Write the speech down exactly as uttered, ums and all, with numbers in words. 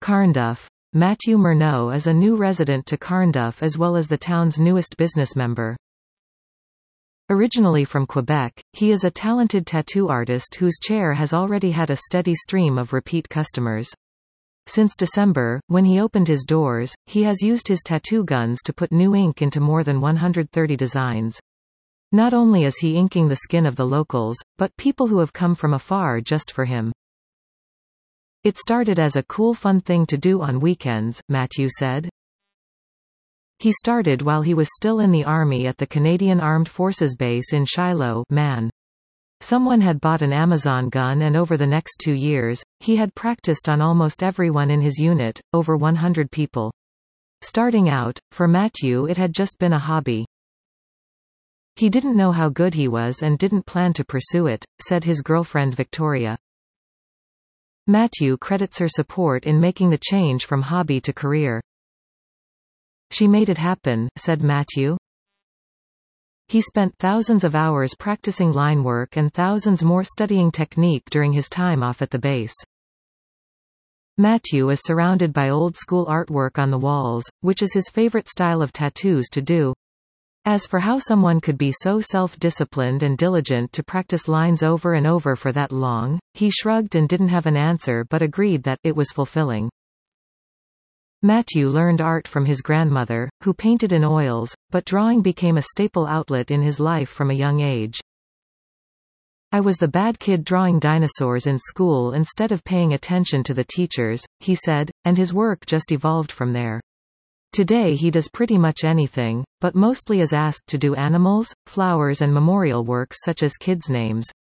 Carnduff. Matthew Murnau is a new resident to Carnduff as well as the town's newest business member. Originally from Quebec, he is a talented tattoo artist whose chair has already had a steady stream of repeat customers. Since December, when he opened his doors, he has used his tattoo guns to put new ink into more than one hundred thirty designs. Not only is he inking the skin of the locals, but people who have come from afar just for him. It started as a cool fun thing to do on weekends, Matthew said. He started while he was still in the Army at the Canadian Armed Forces Base in Shiloh, Man. Someone had bought an Amazon gun and over the next two years, he had practiced on almost everyone in his unit, over one hundred people. Starting out, for Matthew it had just been a hobby. He didn't know how good he was and didn't plan to pursue it, said his girlfriend Victoria. Matthew credits her support in making the change from hobby to career. She made it happen, said Matthew. He spent thousands of hours practicing line work and thousands more studying technique during his time off at the base. Matthew is surrounded by old-school artwork on the walls, which is his favorite style of tattoos to do. As for how someone could be so self-disciplined and diligent to practice lines over and over for that long, he shrugged and didn't have an answer but agreed that it was fulfilling. Matthew learned art from his grandmother, who painted in oils, but drawing became a staple outlet in his life from a young age. I was the bad kid drawing dinosaurs in school instead of paying attention to the teachers, he said, and his work just evolved from there. Today he does pretty much anything, but mostly is asked to do animals, flowers and memorial works such as kids' names.